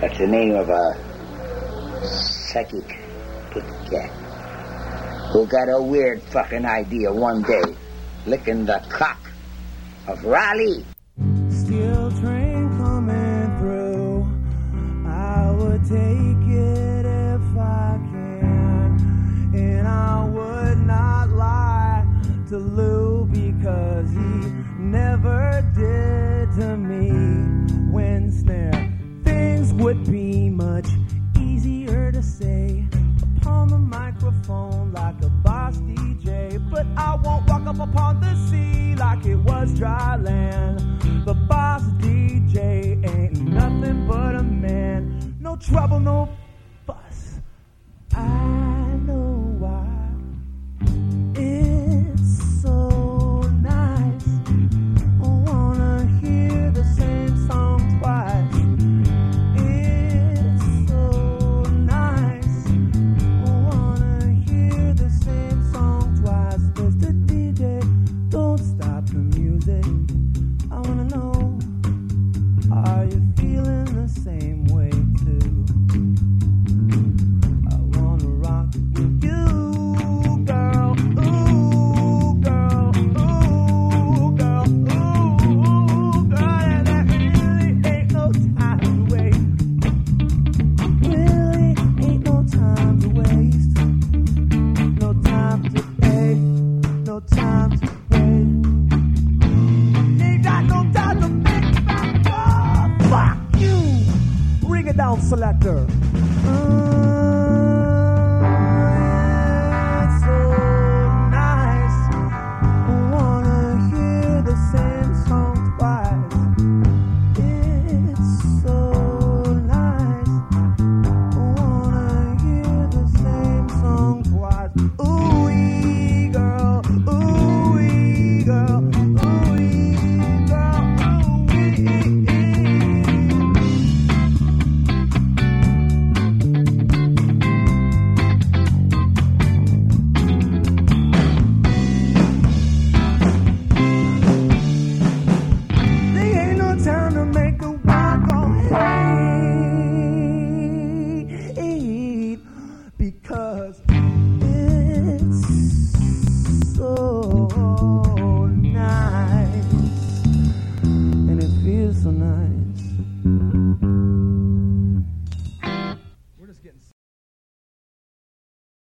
That's the name of a psychic pussycat who got a weird fucking idea one day, licking the cock of Raleigh. Steel train coming through, I would take it if I can, and I would not lie to Lou because he never did to me. When snare, things would be much easier to say upon the microphone like a boss DJ, but I won't walk up upon the sea like it was dry land. The boss DJ ain't nothing but a man. No trouble, no fuss. I know why. It's so nice. I wanna hear the same song twice. It's so nice. I wanna hear the same song twice. Mr. DJ, don't stop the music. I wanna know, are you feeling the same way too? I wanna rock with you, girl. Ooh, girl. Ooh, girl. Ooh, girl. And there really ain't no time to waste. Really ain't no time to waste. No time to pay. No time to wait. Ain't got no time to make back up. Fuck you. Bring it down, selector. It's so nice. I wanna hear the same song twice. It's so nice. I wanna hear the same song twice. Ooh-wee, girl. Ooh-wee, girl. Ooh-wee, girl. Ooh-wee. There ain't no time to make a walk on hate because it's so